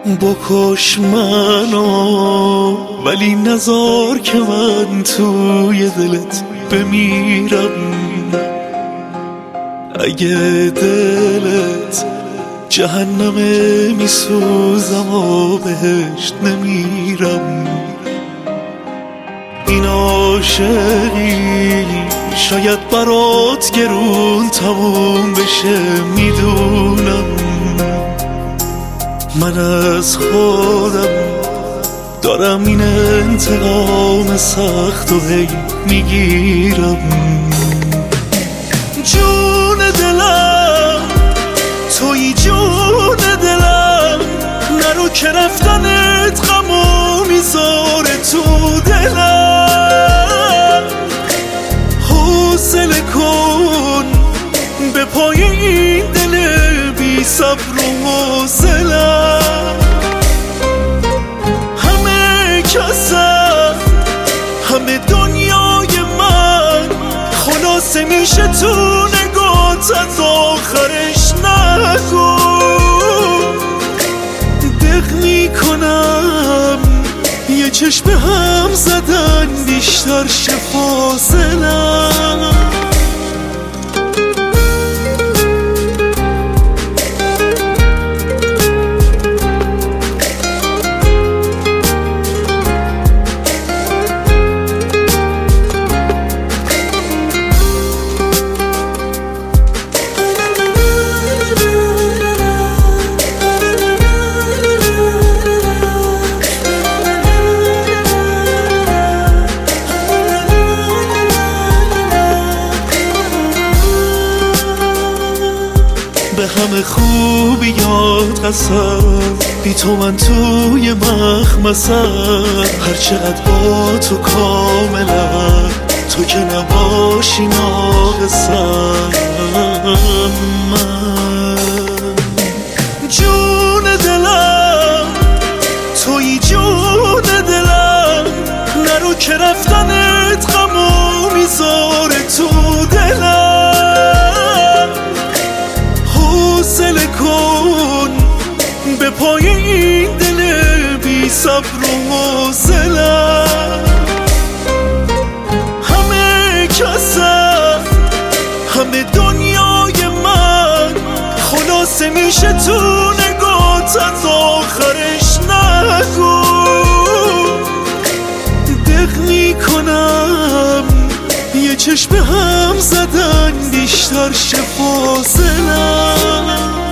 بکش منو ولی نذار که من توی دلت بمیرم. اگه دلت جهنمه میسوزم و بهشت نمیرم. این عاشقی شاید برات گرون تموم بشه، میدونم. من از خودم دارم این انتقام سخت و هی میگیرم. جون دلم توی جون دلم، نرو که رفتنت غمو میذاره تو دلم. حوصله کن به پای این دل بی صبر و حوصله‌ام. همه کسم همه دنیای من خلاصه میشه تو نگات، از آخرش نگو. دق میکنم یه چشم به هم زدن بیشتر شه فاصله‌ام. به همه خوبیات قسم، بی تو من توی مخمسم. هر چقدر با تو کاملم، تو که نباشی ناقصم. من جون دلم توی جون دلم، نرو که رفتنت غمو میذاره تو دلم. حوصله کن به پای این دل بی صبر و حوصله‌ام. همه کسم همه دنیای من خلاصه میشه تو نگات، از آخرش نگو. دق میکنم یه چشم به هم زدن بیشتر شه فاصله‌ام.